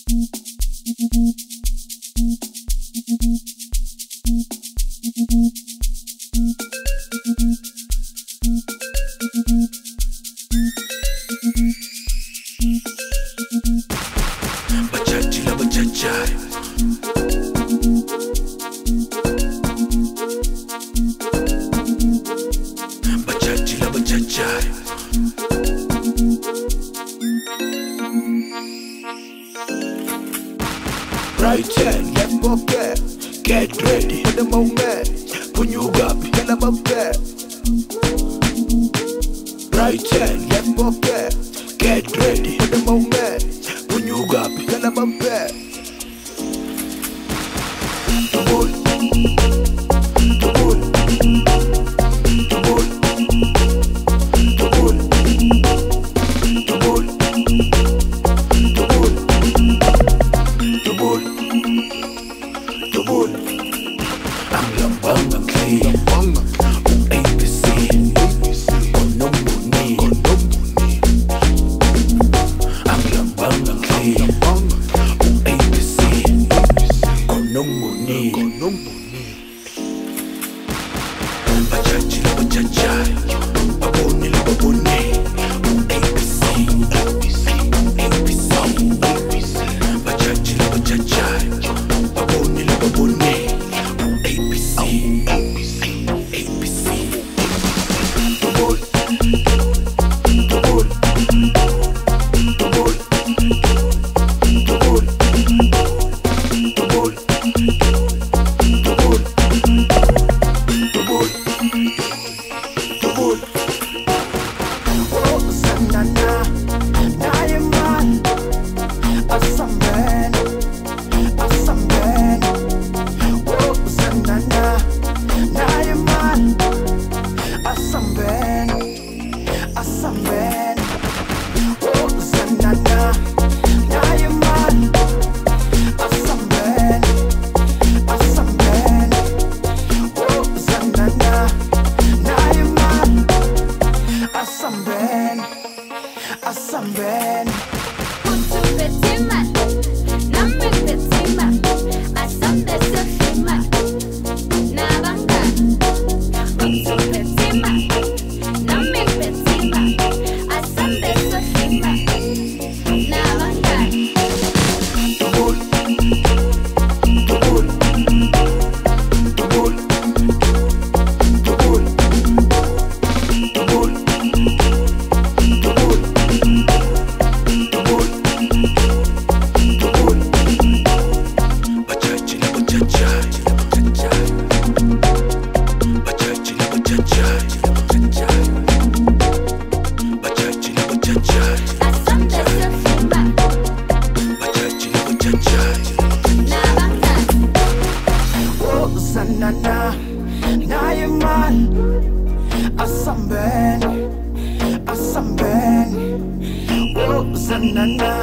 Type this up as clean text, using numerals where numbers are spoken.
Right hand, left pocket, get ready for the moment. Punyuga, pick up up there. Right hand, left pocket, get ready for the moment. Punyuga, pick up up there. Double, double, double, double, double, double, double. I'm Lambanga clean, ABC, Konomuni. I'm Lambanga clean, ABC, Konomuni. Bajaji la bajajai, baboni la baboni. ABC, ABC, Bajaji la bajajai, baboni la baboni. ABC, ABC, double, double, double, double, double, double, double, double. Oh, Sanana, Nayaman, Asamben, Asamben. Oh, Sanana, Nayaman, Asamben, Asamben. Oh, Sanana, Nayaman, Asamben, Asamben. Oh, Sanana, Nayaman, Asamben, Asamben. Putu petit man, nami petit man, asambe sofi man, nabanga. Putu petit man, nami petit man, asambe sofi man, nabanga. Double, double, double, double, double, double, double, double. Bajaji la bajajai, bajaji la bajajai, bajaji la bajajai, Asambe sofi man, bajaji la bajajai. nabanga. Oh, Sanana, Nayaman, Asamben, Asamben. Oh, Sanana,